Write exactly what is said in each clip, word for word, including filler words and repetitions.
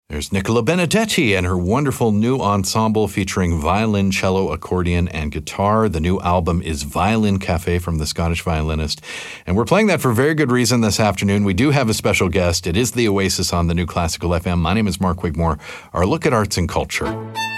There's Nicola Benedetti and her wonderful new ensemble featuring violin, cello, accordion, and guitar. The new album is Violin Cafe from the Scottish violinist. And we're playing that for very good reason this afternoon. We do have a special guest. It is the Oasis on the New Classical F M. My name is Mark Wigmore. Our look at arts and culture.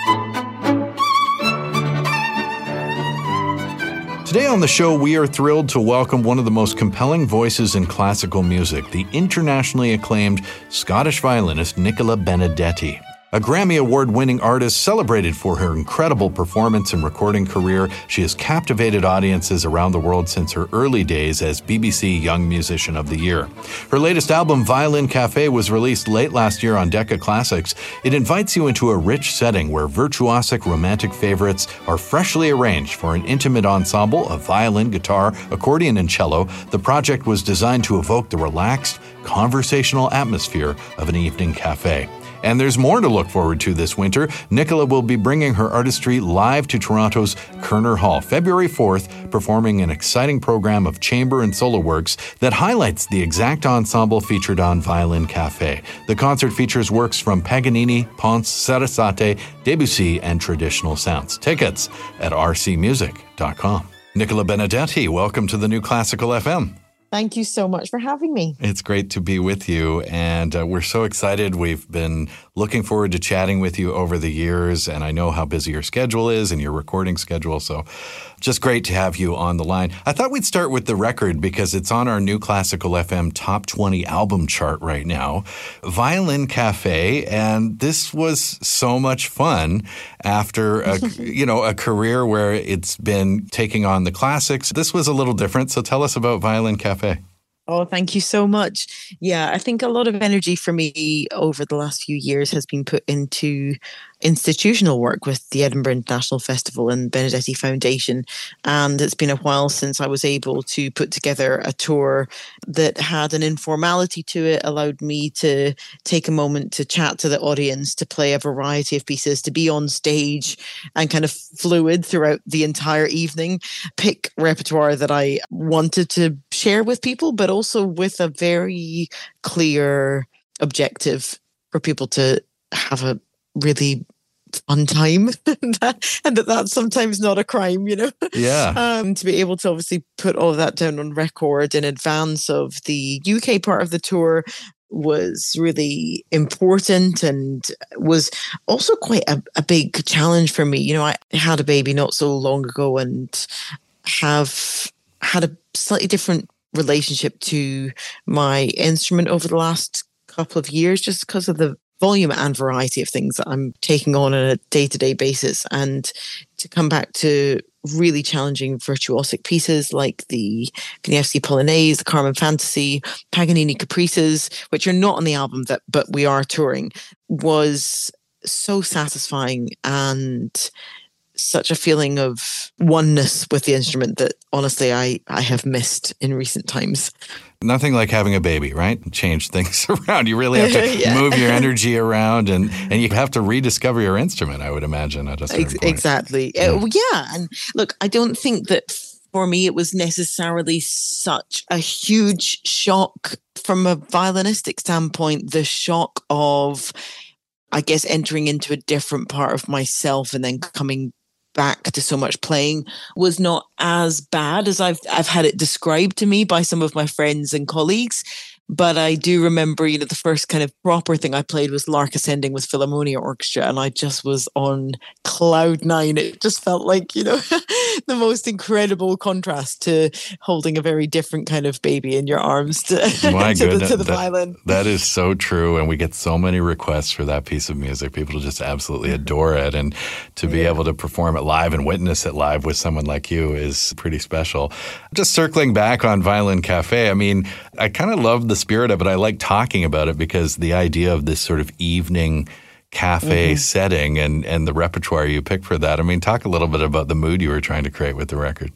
Today on the show, we are thrilled to welcome one of the most compelling voices in classical music, the internationally acclaimed Scottish violinist Nicola Benedetti. A Grammy Award-winning artist celebrated for her incredible performance and recording career, she has captivated audiences around the world since her early days as B B C Young Musician of the Year. Her latest album, Violin Cafe, was released late last year on Decca Classics. It invites you into a rich setting where virtuosic romantic favorites are freshly arranged for an intimate ensemble of violin, guitar, accordion, and cello. The project was designed to evoke the relaxed, conversational atmosphere of an evening cafe. And there's more to look forward to this winter. Nicola will be bringing her artistry live to Toronto's Kerner Hall, February fourth, performing an exciting program of chamber and solo works that highlights the exact ensemble featured on Violin Cafe. The concert features works from Paganini, Ponce, Sarasate, Debussy, and traditional sounds. Tickets at r c music dot com. Nicola Benedetti, welcome to the New Classical F M. Thank you so much for having me. It's great to be with you, and uh, we're so excited. We've been looking forward to chatting with you over the years, and I know how busy your schedule is and your recording schedule, so just great to have you on the line. I thought we'd start with the record because it's on our New Classical F M Top twenty album chart right now, Violin Cafe, and this was so much fun after a, you know, a career where it's been taking on the classics. This was a little different, so tell us about Violin Cafe. Oh, thank you so much. Yeah, I think a lot of energy for me over the last few years has been put into institutional work with the Edinburgh International Festival and Benedetti Foundation. And it's been a while since I was able to put together a tour that had an informality to it, allowed me to take a moment to chat to the audience, to play a variety of pieces, to be on stage and kind of fluid throughout the entire evening, pick repertoire that I wanted to share with people, but also with a very clear objective for people to have a really fun time and that, and that that's sometimes not a crime, you know. Yeah. Um, to be able to obviously put all of that down on record in advance of the U K part of the tour was really important and was also quite a, a big challenge for me. You know, I had a baby not so long ago and have had a slightly different relationship to my instrument over the last couple of years just because of the volume and variety of things that I'm taking on on a day-to-day basis, and to come back to really challenging virtuosic pieces like the Knievsky Polonaise, the Carmen Fantasy, Paganini Caprices, which are not on the album that but we are touring, was so satisfying and such a feeling of oneness with the instrument that honestly I, I have missed in recent times. Nothing like having a baby, right? Change things around. You really have to yeah. move your energy around, and, and you have to rediscover your instrument, I would imagine, at a certain Ex- point. Exactly. Yeah. Uh, yeah. And look, I don't think that for me it was necessarily such a huge shock from a violinistic standpoint, the shock of, I guess, entering into a different part of myself and then coming back to so much playing was not as bad as I've I've had it described to me by some of my friends and colleagues. But I do remember, you know, the first kind of proper thing I played was Lark Ascending with Philharmonia Orchestra, and I just was on cloud nine. It just felt like, you know, the most incredible contrast to holding a very different kind of baby in your arms to, My to, goodness, the, to the that, violin. That is so true, and we get so many requests for that piece of music. People just absolutely adore it, and to be yeah. able to perform it live and witness it live with someone like you is pretty special. Just circling back on Violin Cafe, I mean, I kind of love the spirit of it. I like talking about it because the idea of this sort of evening cafe mm-hmm. setting and, and the repertoire you picked for that. I mean, talk a little bit about the mood you were trying to create with the record.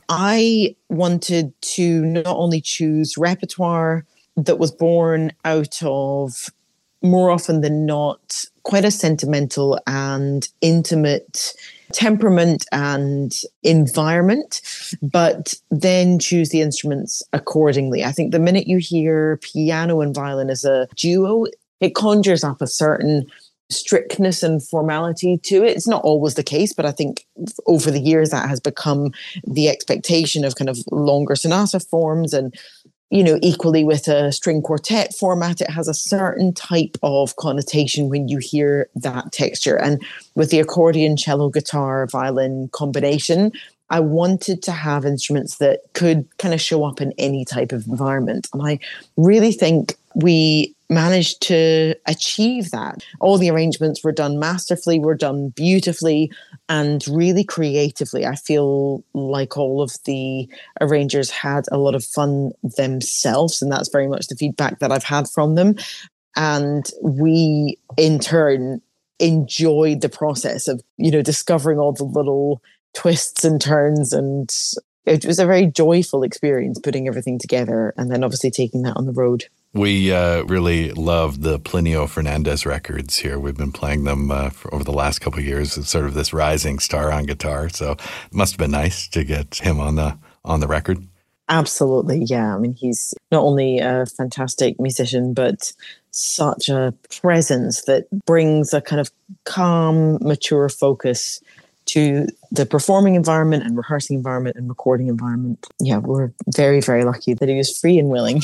I wanted to not only choose repertoire that was born out of, more often than not, quite a sentimental and intimate temperament and environment, but then choose the instruments accordingly. I think the minute you hear piano and violin as a duo, it conjures up a certain strictness and formality to it. It's not always the case, but I think over the years that has become the expectation of kind of longer sonata forms. And, you know, equally with a string quartet format, it has a certain type of connotation when you hear that texture. And with the accordion, cello, guitar, violin combination, I wanted to have instruments that could kind of show up in any type of environment. And I really think we managed to achieve that. All the arrangements were done masterfully, were done beautifully, and really creatively. I feel like all of the arrangers had a lot of fun themselves, and that's very much the feedback that I've had from them. And we, in turn, enjoyed the process of, you know, discovering all the little twists and turns, and it was a very joyful experience putting everything together and then obviously taking that on the road. We uh, really love the Plinio Fernandez records here. We've been playing them uh, for over the last couple of years. It's sort of this rising star on guitar. So it must have been nice to get him on the on the record. Absolutely, yeah. I mean, he's not only a fantastic musician, but such a presence that brings a kind of calm, mature focus to the performing environment and rehearsing environment and recording environment. Yeah, we're very, very lucky that he was free and willing.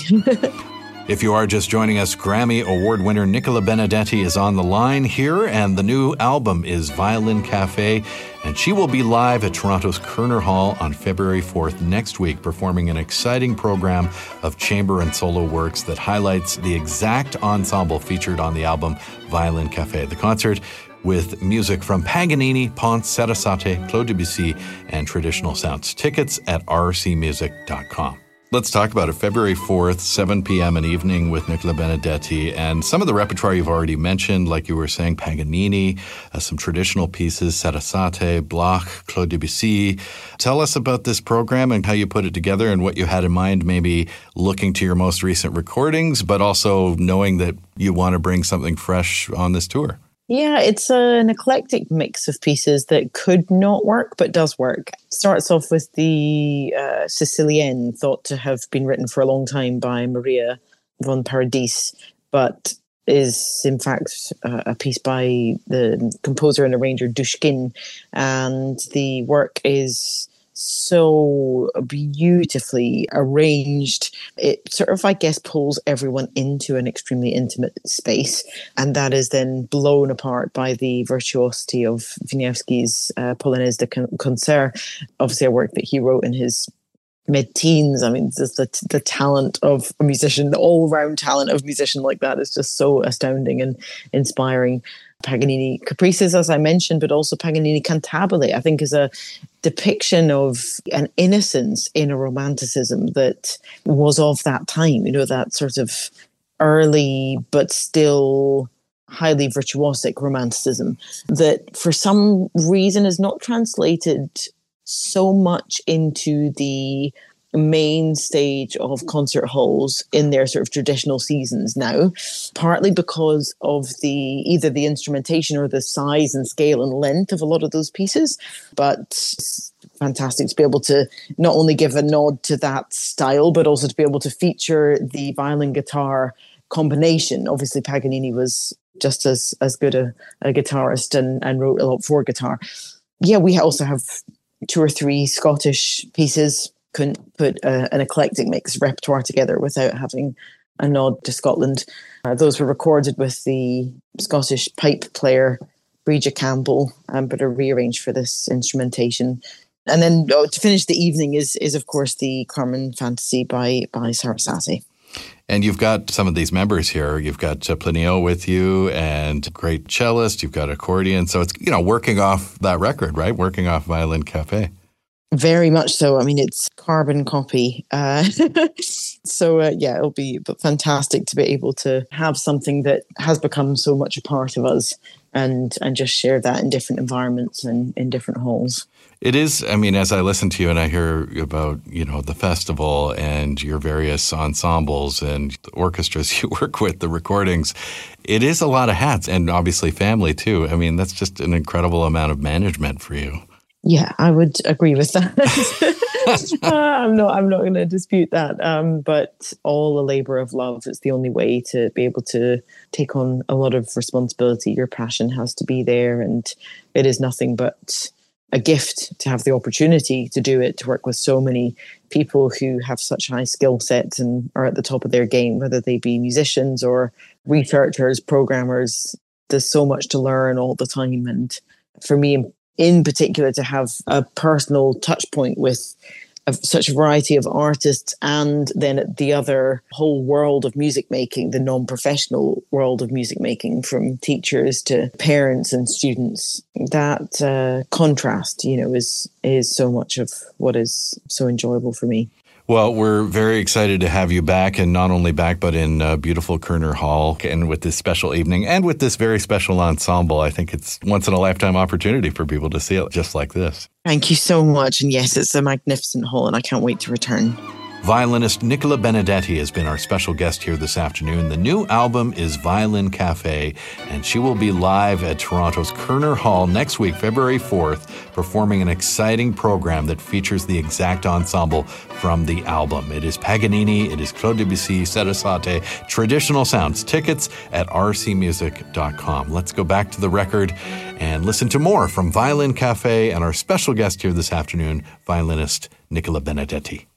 If you are just joining us, Grammy Award winner Nicola Benedetti is on the line here, and the new album is Violin Cafe, and she will be live at Toronto's Kerner Hall on February fourth next week, performing an exciting program of chamber and solo works that highlights the exact ensemble featured on the album Violin Cafe. The concert with music from Paganini, Ponce, Sarasate, Claude Debussy, and traditional sounds. Tickets at r c music dot com. Let's talk about it. February fourth, seven p.m. an evening with Nicola Benedetti. And some of the repertoire you've already mentioned, like you were saying, Paganini, uh, some traditional pieces, Sarasate, Bloch, Claude Debussy. Tell us about this program and how you put it together and what you had in mind, maybe looking to your most recent recordings, but also knowing that you want to bring something fresh on this tour. Yeah, it's an eclectic mix of pieces that could not work, but does work. Starts off with the uh, Sicilienne, thought to have been written for a long time by Maria von Paradis, but is in fact uh, a piece by the composer and arranger Dushkin. And the work is so beautifully arranged. It sort of, I guess, pulls everyone into an extremely intimate space, and that is then blown apart by the virtuosity of Wieniawski's uh, Polonaise de Concert, obviously a work that he wrote in his mid-teens. I mean, just the the talent of a musician, the all-round talent of a musician like that is just so astounding and inspiring. Paganini Caprices, as I mentioned, but also Paganini Cantabile, I think, is a depiction of an innocence in a romanticism that was of that time, you know, that sort of early but still highly virtuosic romanticism that for some reason is not translated so much into the main stage of concert halls in their sort of traditional seasons now, partly because of the either the instrumentation or the size and scale and length of a lot of those pieces. But it's fantastic to be able to not only give a nod to that style, but also to be able to feature the violin guitar combination. Obviously, Paganini was just as as good a, a guitarist and, and wrote a lot for guitar. Yeah, we also have two or three Scottish pieces. Couldn't put a, an eclectic mix repertoire together without having a nod to Scotland. Uh, those were recorded with the Scottish pipe player Bridget Campbell, um, but are rearranged for this instrumentation. And then oh, to finish the evening is, is of course, the Carmen Fantasy by by Sarasate. And you've got some of these members here. You've got uh, Plinio with you and great cellist. You've got accordion. So it's, you know, working off that record, right? Working off Violin Cafe. Very much so. I mean, it's carbon copy. Uh, so, uh, yeah, it'll be fantastic to be able to have something that has become so much a part of us and and just share that in different environments and in different halls. It is, I mean, as I listen to you and I hear about, you know, the festival and your various ensembles and the orchestras you work with, the recordings, it is a lot of hats and obviously family too. I mean, that's just an incredible amount of management for you. Yeah, I would agree with that. uh, I'm not. I'm not going to dispute that. Um, but all a labor of love. It's the only way to be able to take on a lot of responsibility. Your passion has to be there, and it is nothing but a gift to have the opportunity to do it. To work with so many people who have such high skill sets and are at the top of their game, whether they be musicians or researchers, programmers. There's so much to learn all the time, and for me, in particular, to have a personal touch point with a, such a variety of artists, and then at the other whole world of music making, the non-professional world of music making, from teachers to parents and students. That uh, contrast, you know, is is so much of what is so enjoyable for me. Well, we're very excited to have you back, and not only back, but in uh, beautiful Koerner Hall, and with this special evening and with this very special ensemble. I think it's once in a lifetime opportunity for people to see it just like this. Thank you so much. And yes, it's a magnificent hall, and I can't wait to return. Violinist Nicola Benedetti has been our special guest here this afternoon. The new album is Violin Cafe, and she will be live at Toronto's Koerner Hall next week, February fourth, performing an exciting program that features the exact ensemble from the album. It is Paganini, it is Claude Debussy, Sarasate, traditional sounds. Tickets at r c music dot com. Let's go back to the record and listen to more from Violin Cafe and our special guest here this afternoon, violinist Nicola Benedetti.